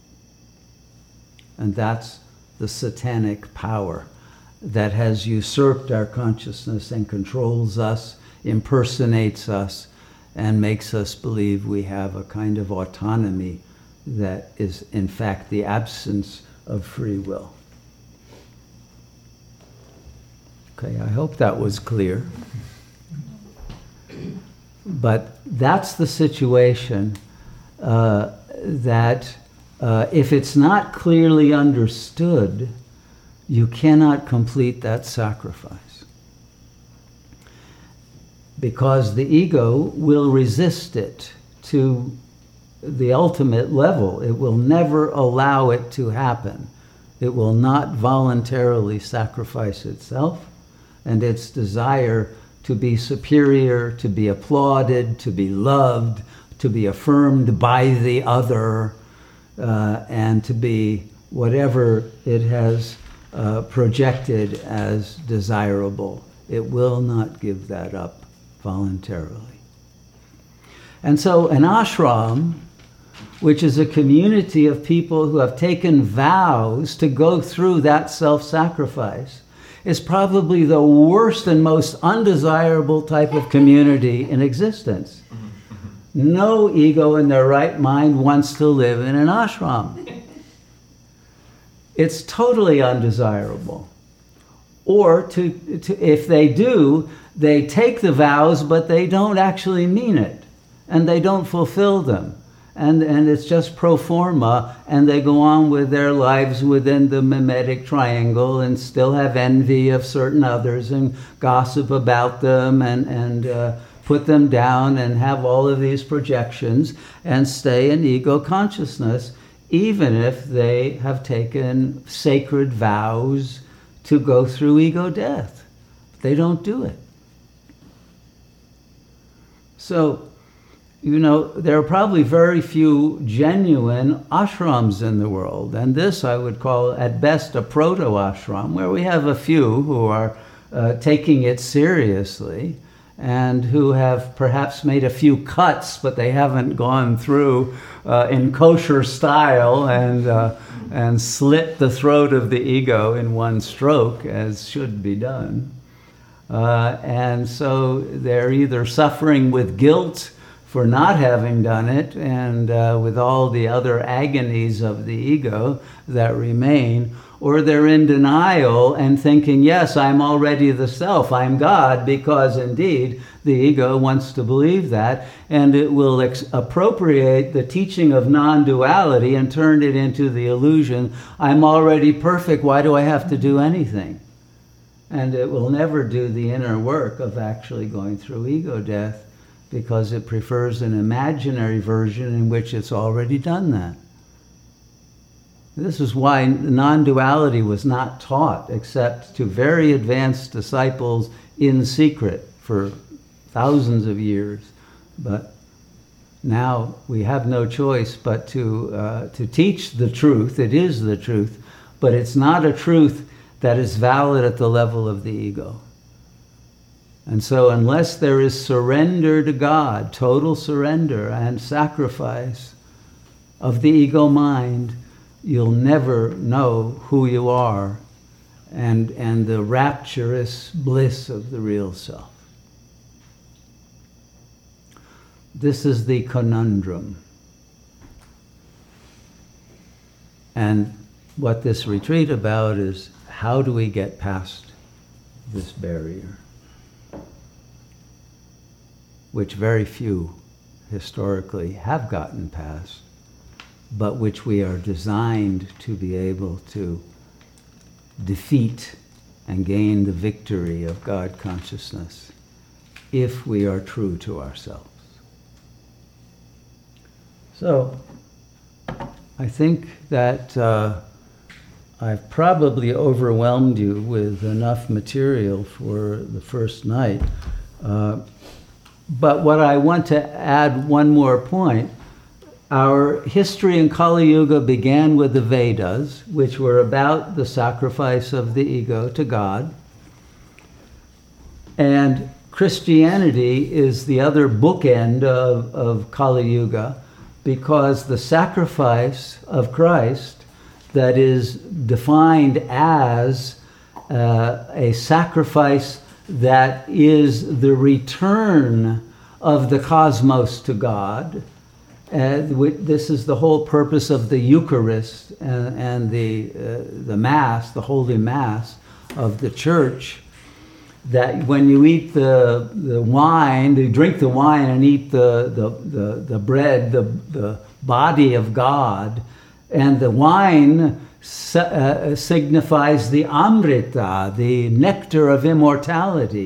And that's the satanic power that has usurped our consciousness and controls us, impersonates us, and makes us believe we have a kind of autonomy that is in fact the absence of free will. Okay, I hope that was clear. But that's the situation that if it's not clearly understood, you cannot complete that sacrifice. because the ego will resist it to the ultimate level. It will never allow it to happen. It will not voluntarily sacrifice itself and its desire to be superior, to be applauded, to be loved, to be affirmed by the other, and to be whatever it has projected as desirable. It will not give that up voluntarily. And so an ashram, which is a community of people who have taken vows to go through that self-sacrifice, is probably the worst and most undesirable type of community in existence. No ego in their right mind wants to live in an ashram. It's totally undesirable. Or if they do, they take the vows, but they don't actually mean it, and they don't fulfill them. And it's just pro forma, and they go on with their lives within the mimetic triangle and still have envy of certain others and gossip about them and put them down and have all of these projections and stay in ego consciousness, even if they have taken sacred vows to go through ego death. They don't do it. So, there are probably very few genuine ashrams in the world. And this I would call at best a proto-ashram, where we have a few who are taking it seriously and who have perhaps made a few cuts, but they haven't gone through in kosher style and slit the throat of the ego in one stroke, as should be done. And so they're either suffering with guilt for not having done it, and with all the other agonies of the ego that remain, or they're in denial and thinking, yes, I'm already the self, I'm God, because indeed the ego wants to believe that, and it will appropriate the teaching of non-duality and turn it into the illusion, I'm already perfect, why do I have to do anything? And it will never do the inner work of actually going through ego death, because it prefers an imaginary version in which it's already done that. This is why non-duality was not taught except to very advanced disciples in secret for thousands of years. But now we have no choice but to teach the truth. It is the truth, but it's not a truth that is valid at the level of the ego. And so unless there is surrender to God, total surrender and sacrifice of the ego mind, you'll never know who you are and the rapturous bliss of the real self. This is the conundrum. And what this retreat about is, how do we get past this barrier? Which very few historically have gotten past, but which we are designed to be able to defeat and gain the victory of God consciousness if we are true to ourselves. So, I think that I've probably overwhelmed you with enough material for the first night. But what I want to add one more point. Our history in Kali Yuga began with the Vedas, which were about the sacrifice of the ego to God. And Christianity is the other bookend of Kali Yuga, because the sacrifice of Christ that is defined as a sacrifice that is the return of the cosmos to God. This is the whole purpose of the Eucharist and the Mass, the Holy Mass of the Church, that when you eat the wine, you drink the wine and eat the bread, the body of God, and the wine signifies the Amrita, the nectar of immortality,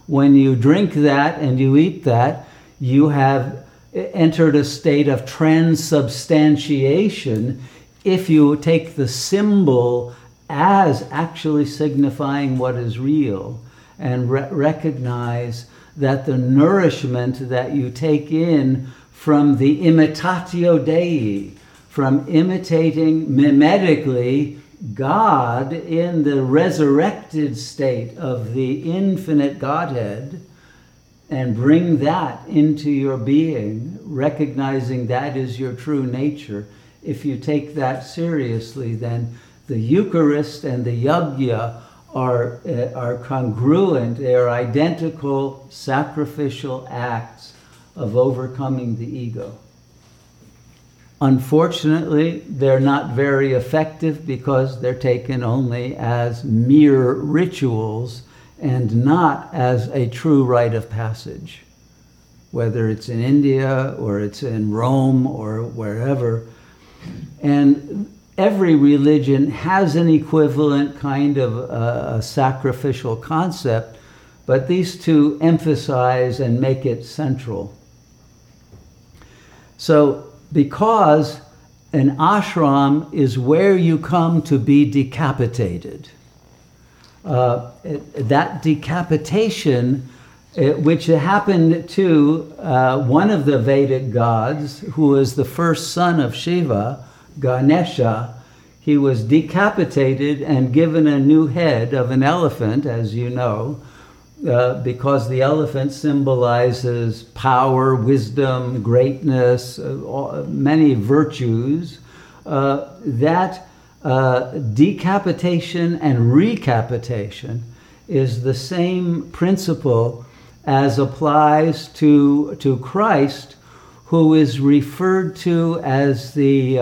when you drink that and you eat that, you have entered a state of transubstantiation if you take the symbol as actually signifying what is real and recognize that the nourishment that you take in from the imitatio Dei, from imitating mimetically God in the resurrected state of the infinite Godhead, and bring that into your being, recognizing that is your true nature. If you take that seriously, then the Eucharist and the Yajna are congruent. They are identical sacrificial acts of overcoming the ego. Unfortunately, they're not very effective because they're taken only as mere rituals and not as a true rite of passage. Whether it's in India or it's in Rome or wherever. And every religion has an equivalent kind of a sacrificial concept, but these two emphasize and make it central. So, because an ashram is where you come to be decapitated. That decapitation, which happened to one of the Vedic gods, who was the first son of Shiva, Ganesha, he was decapitated and given a new head of an elephant, as you know, because the elephant symbolizes power, wisdom, greatness, many virtues. That decapitation and recapitation is the same principle as applies to Christ, who is referred to as the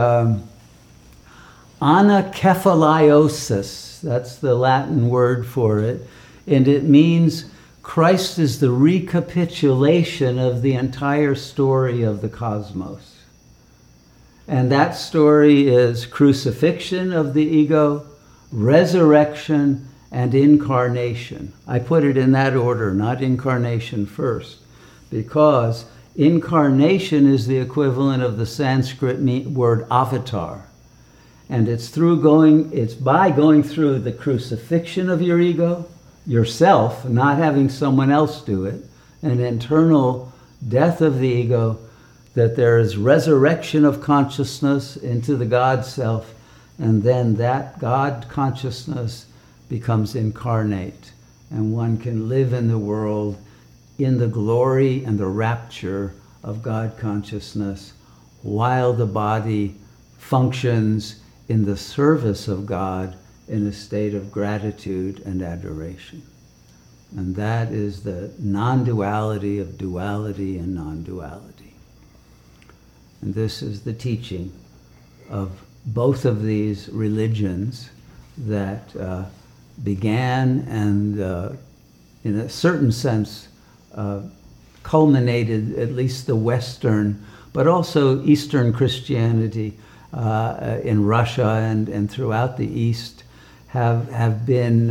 anacephaliosis. That's the Latin word for it. And it means Christ is the recapitulation of the entire story of the cosmos. And that story is crucifixion of the ego, resurrection, and incarnation. I put it in that order, not incarnation first, because incarnation is the equivalent of the Sanskrit word avatar. And it's by going through the crucifixion of your ego, yourself, not having someone else do it, an internal death of the ego, that there is resurrection of consciousness into the God self, and then that God consciousness becomes incarnate, and one can live in the world in the glory and the rapture of God consciousness while the body functions in the service of God in a state of gratitude and adoration. And that is the non-duality of duality and non-duality. And this is the teaching of both of these religions that began and, in a certain sense, culminated, at least the Western, but also Eastern Christianity in Russia and throughout the East have been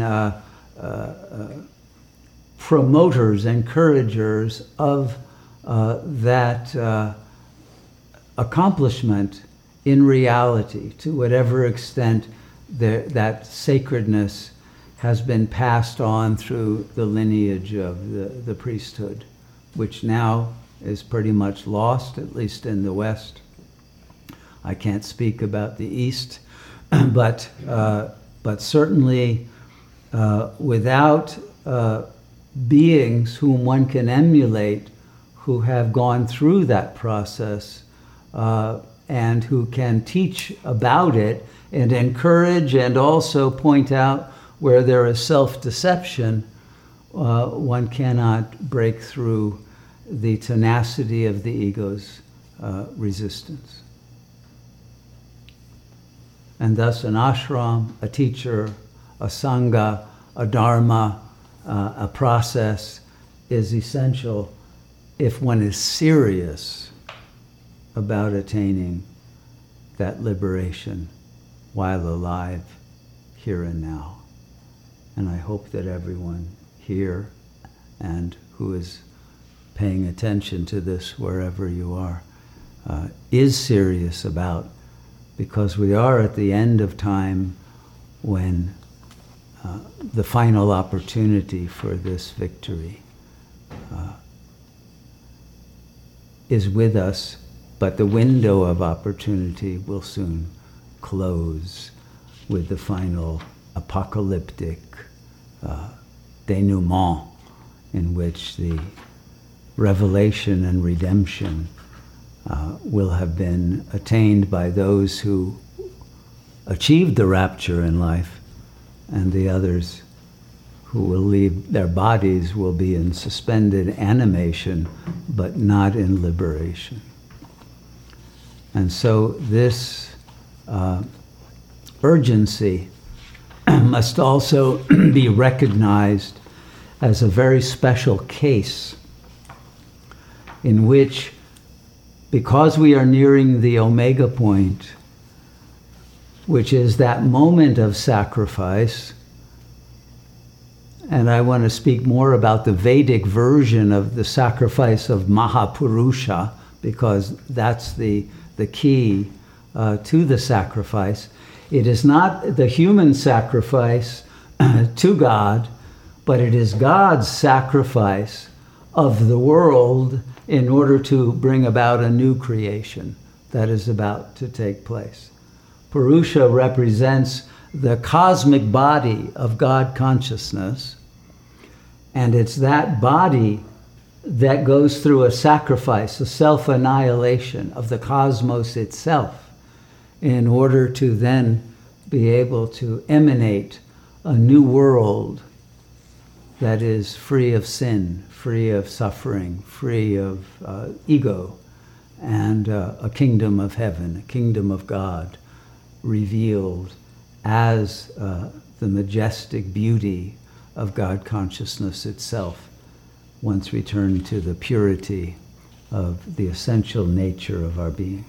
promoters, encouragers of that accomplishment in reality, to whatever extent that sacredness has been passed on through the lineage of the priesthood, which now is pretty much lost, at least in the West. I can't speak about the East, but certainly without beings whom one can emulate, who have gone through that process and who can teach about it and encourage and also point out where there is self-deception, one cannot break through the tenacity of the ego's resistance. And thus an ashram, a teacher, a sangha, a dharma, a process is essential if one is serious about attaining that liberation while alive, here and now. And I hope that everyone here and who is paying attention to this wherever you are, is serious about, because we are at the end of time when the final opportunity for this victory is with us, but the window of opportunity will soon close with the final apocalyptic denouement, in which the revelation and redemption will have been attained by those who achieved the rapture in life, and the others who will leave their bodies will be in suspended animation, but not in liberation. And so this urgency must also be recognized as a very special case in which, because we are nearing the omega point, which is that moment of sacrifice, and I want to speak more about the Vedic version of the sacrifice of Mahapurusha, because that's the key to the sacrifice. It is not the human sacrifice to God, but it is God's sacrifice of the world in order to bring about a new creation that is about to take place. Purusha represents the cosmic body of God consciousness, and it's that body that goes through a sacrifice, a self-annihilation of the cosmos itself, in order to then be able to emanate a new world that is free of sin, free of suffering, free of ego, and a kingdom of heaven, a kingdom of God, revealed as the majestic beauty of God consciousness itself, once returned to the purity of the essential nature of our being.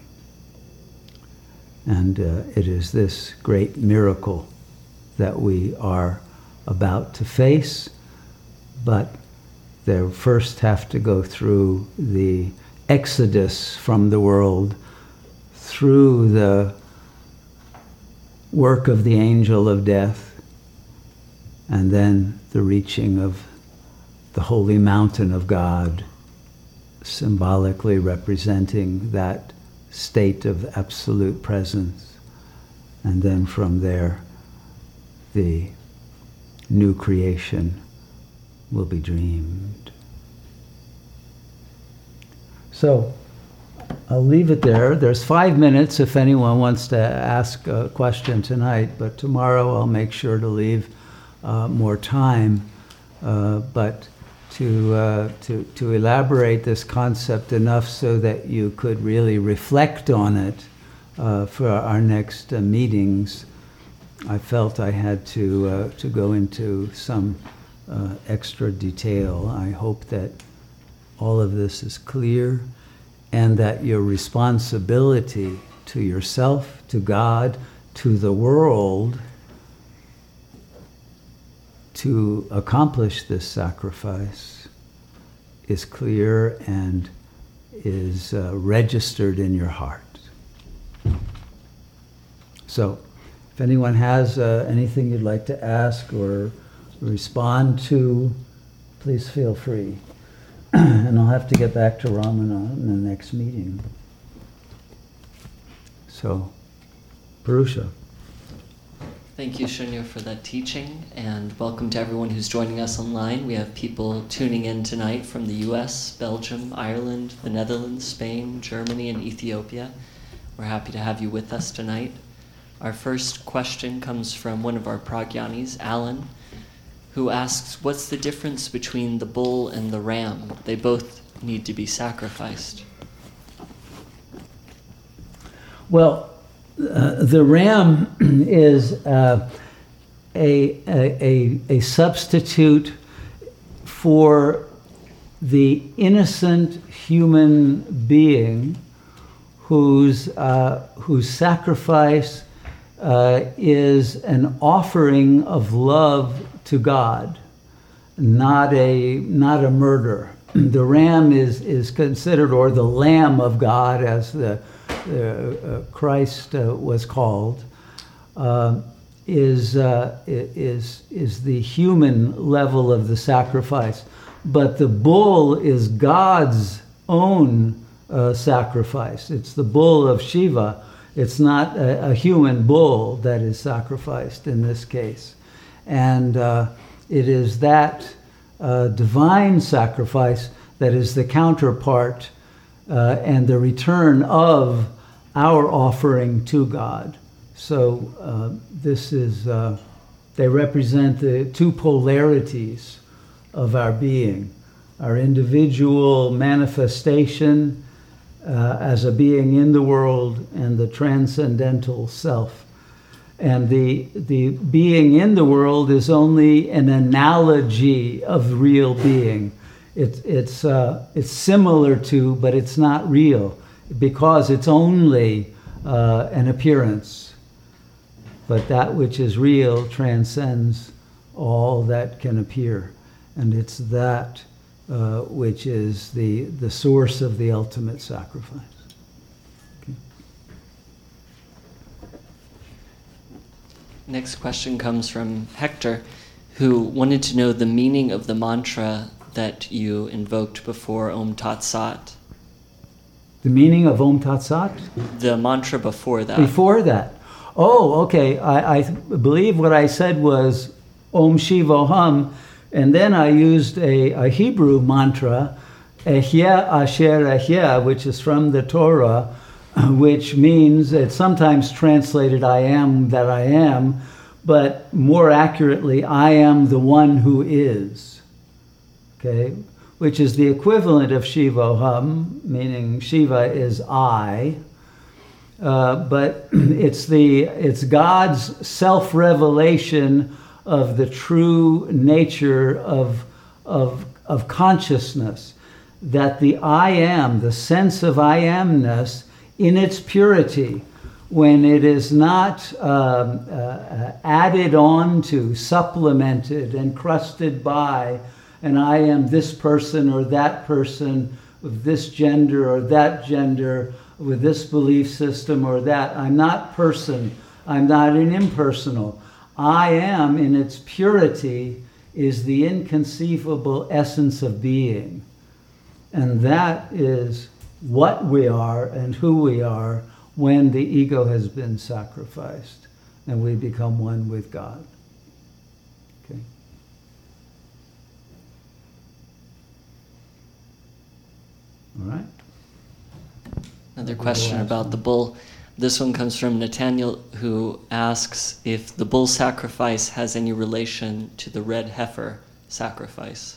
And it is this great miracle that we are about to face, but there first have to go through the exodus from the world, through the work of the angel of death, and then the reaching of the holy mountain of God, symbolically representing that state of absolute presence. And then from there, the new creation will be dreamed. So I'll leave it there. There's 5 minutes if anyone wants to ask a question tonight, but tomorrow I'll make sure to leave more time. But to elaborate this concept enough so that you could really reflect on it for our next meetings, I felt I had to go into some extra detail. I hope that all of this is clear, and that your responsibility to yourself, to God, to the world, to accomplish this sacrifice is clear and is registered in your heart. So, if anyone has anything you'd like to ask or respond to, please feel free. And I'll have to get back to Ramana in the next meeting. So, Purusha. Thank you, Shunya, for that teaching, and welcome to everyone who's joining us online. We have people tuning in tonight from the US, Belgium, Ireland, the Netherlands, Spain, Germany, and Ethiopia. We're happy to have you with us tonight. Our first question comes from one of our Pragyanis, Alan, who asks, what's the difference between the bull and the ram? They both need to be sacrificed. Well, the ram is a substitute for the innocent human being whose sacrifice is an offering of love to God. not a murder. The ram is considered, or the Lamb of God, as the Christ was called, is the human level of the sacrifice. But the bull is God's own sacrifice. It's the bull of Shiva. It's not a human bull that is sacrificed in this case. And it is that divine sacrifice that is the counterpart and the return of our offering to God. So this is, they represent the two polarities of our being, our individual manifestation as a being in the world, and the transcendental self. And the being in the world is only an analogy of real being. It's similar to, but it's not real, because it's only an appearance. But that which is real transcends all that can appear. And it's that which is the source of the ultimate sacrifice. Okay. Next question comes from Hector, who wanted to know the meaning of the mantra that you invoked before Om Tat Sat. The meaning of Om Tat Sat? The mantra before that. Before that. Oh, okay. I believe what I said was Om Shivoham, and then I used a Hebrew mantra, Ehya Asher Ehya, which is from the Torah, which means, it's sometimes translated I am that I am, but more accurately, I am the one who is. Okay? Which is the equivalent of Shivoham, meaning Shiva is I. But it's God's self-revelation of the true nature of consciousness, that the I am, the sense of I amness in its purity, when it is not added on to, supplemented, encrusted by, and I am this person or that person with this gender or that gender, with this belief system or that. I'm not person. I'm not an impersonal. I am, in its purity, is the inconceivable essence of being. And that is what we are and who we are when the ego has been sacrificed and we become one with God. Okay. All right. Another question about the bull. This one comes from Nathaniel, who asks if the bull sacrifice has any relation to the red heifer sacrifice.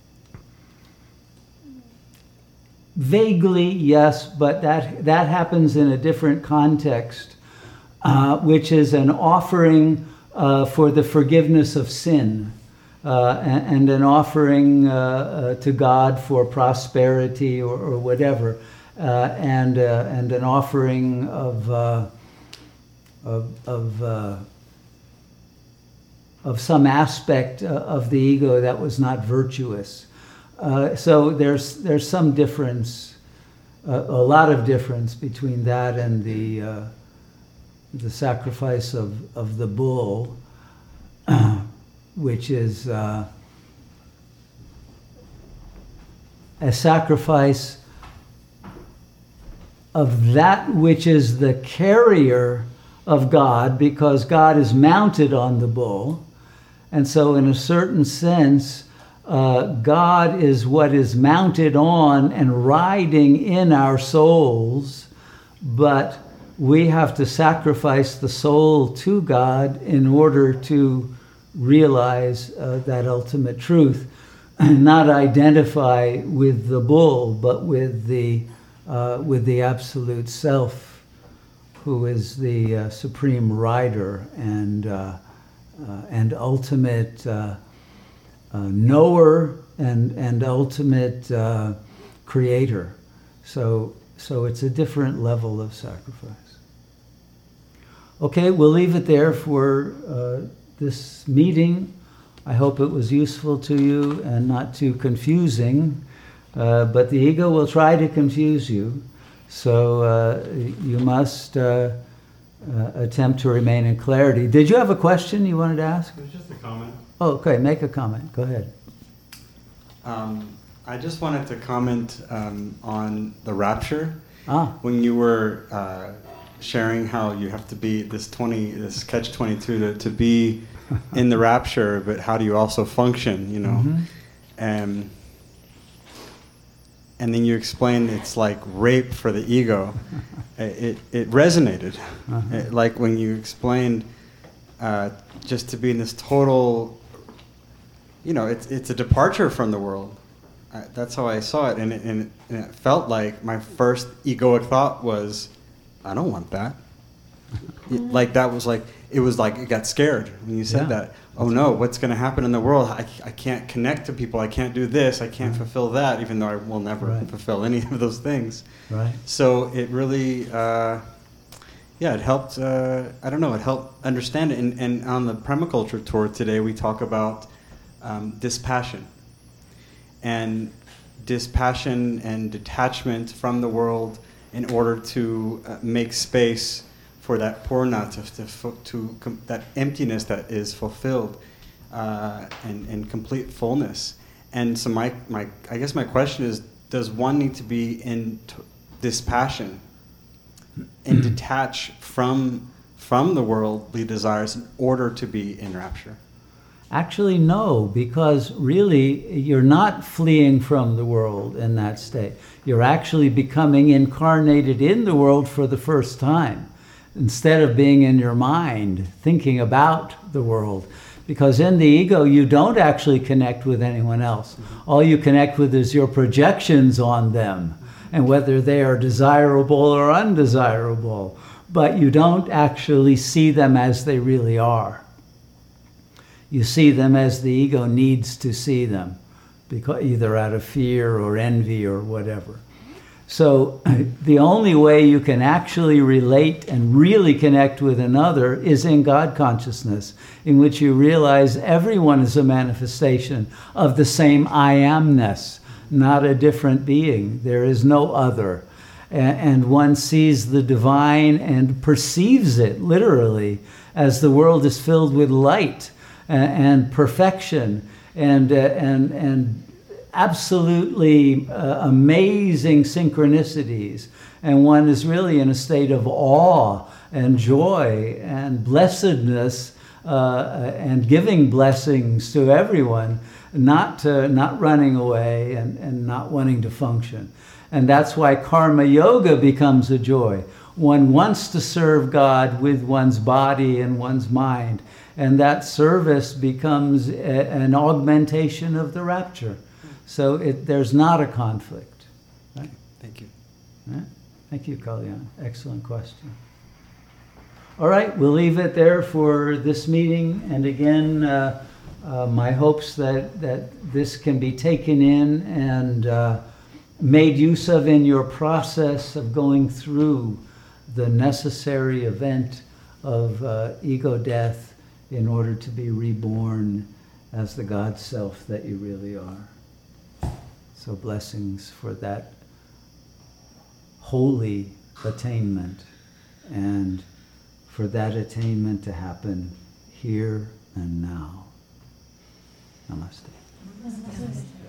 Vaguely, yes, but that happens in a different context, which is an offering for the forgiveness of sin, and an offering to God for prosperity or whatever. And an offering of some aspect of the ego that was not virtuous. So there's some difference, a lot of difference between that and the sacrifice of the bull, which is a sacrifice of that which is the carrier of God, because God is mounted on the bull. And so in a certain sense, God is what is mounted on and riding in our souls, but we have to sacrifice the soul to God in order to realize that ultimate truth, and not identify with the bull, but with the absolute self, who is the supreme rider and ultimate knower and ultimate creator. So it's a different level of sacrifice. Okay, we'll leave it there for this meeting I hope it was useful to you and not too confusing, but the ego will try to confuse you, so you must attempt to remain in clarity. Did you have a question you wanted to ask? It was just a comment. Oh, okay, make a comment. Go ahead. I just wanted to comment on the rapture. When you were sharing how you have to be this catch-22 to be in the rapture, but how do you also function, you know? Mm-hmm. And then you explained it's like rape for the ego. It resonated. Like when you explained just to be in this total, you know, it's a departure from the world. That's how I saw it, and it felt like my first egoic thought was, I don't want that. Like that was like, it was like it got scared when you said that. Oh no, what's going to happen in the world? I can't connect to people. I can't do this. I can't fulfill that, even though I will never fulfill any of those things. Right. So it really, it helped. I don't know. It helped understand it. And on the Permaculture tour today, we talk about dispassion. And dispassion and detachment from the world in order to make space for that purna, that emptiness that is fulfilled and complete fullness. And so I guess my question is, does one need to be in dispassion and detach from the worldly desires in order to be in rapture? Actually, no, because really you're not fleeing from the world in that state. You're actually becoming incarnated in the world for the first time, instead of being in your mind, thinking about the world. Because in the ego, you don't actually connect with anyone else. All you connect with is your projections on them, and whether they are desirable or undesirable. But you don't actually see them as they really are. You see them as the ego needs to see them, because either out of fear or envy or whatever. So the only way you can actually relate and really connect with another is in God consciousness, in which you realize everyone is a manifestation of the same I amness, not a different being. There is no other. And one sees the divine and perceives it literally as the world is filled with light and perfection and absolutely amazing synchronicities. And one is really in a state of awe and joy and blessedness and giving blessings to everyone, not running away and not wanting to function. And that's why karma yoga becomes a joy. One wants to serve God with one's body and one's mind. And that service becomes an augmentation of the rapture. So there's not a conflict. Right? Thank you. Right? Thank you, Kalyan. Excellent question. All right, we'll leave it there for this meeting. And again, my hopes that this can be taken in and made use of in your process of going through the necessary event of ego death in order to be reborn as the God self that you really are. So blessings for that holy attainment, and for that attainment to happen here and now. Namaste.